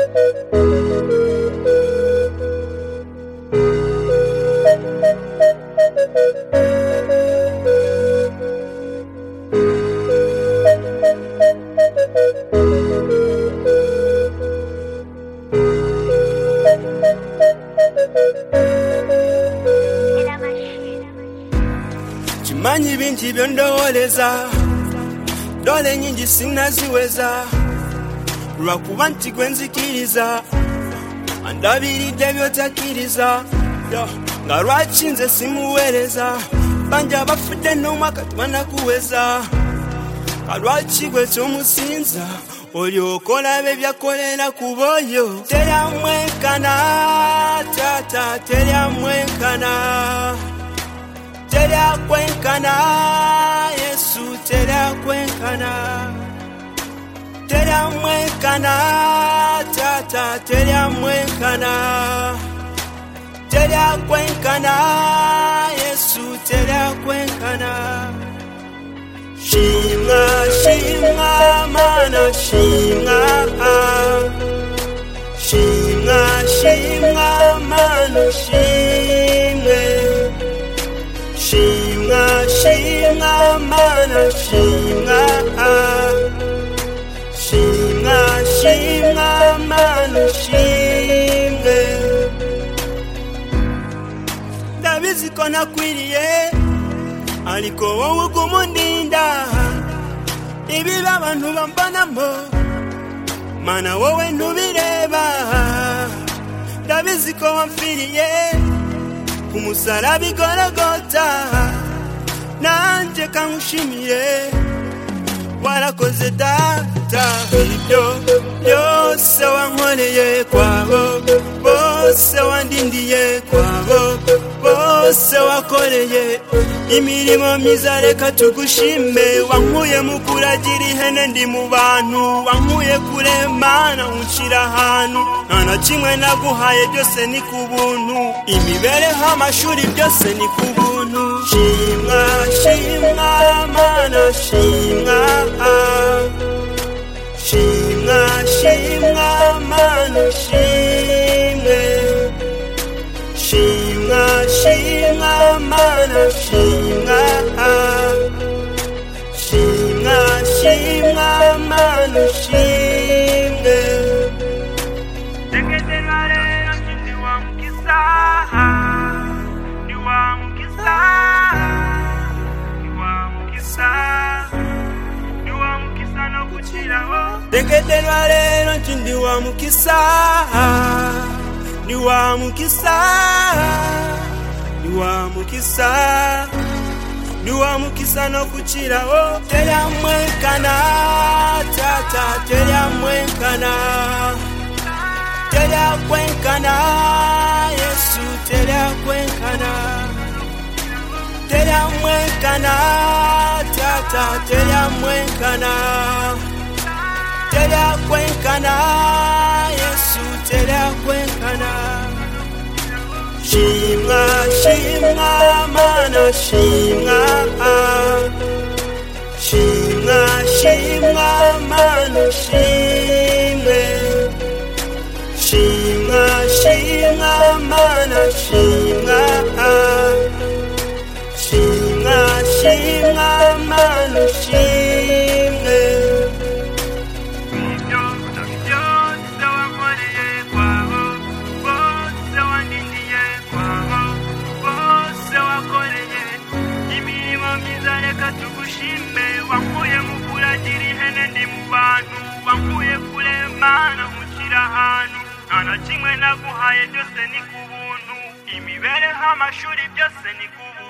Chimanyi binti byondowoleza dole nyingi sinaziweza lwakuba nti gwenzikiriza andabiridde byotakiriza nga lwaki nze simuweereza banja bafudde n'omwaka tubanakuweza kalwaki gwe kyomusinza olyokolabe byakolera ku boyo teryamwenkana tata teryamwenkana teryakwenkana Yesu teryakwenkana teryamwenkana tata teryamwenkana teryakwenkana Yesu teryakwenkana shimwa shimwa mana shimwa shimwa shimwa mana shimwe shimwa shimwa mana shimwa shimwa shimwa mana shimwe ndabiziko nakwiriye aliko wowe kumundinda ibiba abantu bambanamo mana wowe ntubireba ndabiziko wamfiriye kumusaraba igorogota nanje kangushimiye warakoze data ibyo byose wankoreye kwabo bose wandindiye kwabo bose wakoreye imirimo myiza reka tugushime wankuye mu kuragira ihene ndi mu bantu wankuye kure mana unshira ahantu nta na kimwe naguhaye byose ni ku buntu imibereho amashuri byose ni ku buntu shimwa shimwa mana shimwa shimwa shimwa mana shimwe shimwa shimwa mana shimwa shimwa shimwa mana shimwe tekedera rero ndi wa mukisa ndi wa mukisa ndi wa mukisa ndi wa mukisa no kuchiraho tekedera rero ndi wa mukisa ni wa mukisa ni wa mukisa ni wa mukisa no kuchiraho teryamwenkana tata teryamwenkana teryakwenkana Yesu teryakwenkana teryamwenkana tata teryamwenkana teryakwenkana Yesu teryakwenkana shimwa shimwa mana shimwa shimwa shimwa mana shimwe shimwa shimwa mana shimwa shimwa shimwa mana shimwe tugushime wankuye mu kuragira ihene ndi mu bantu wankuye kure mana unshira ahantu nta na kimwe naguhaye byose ni ku buntu imibereho amashuri byose ni ku buntu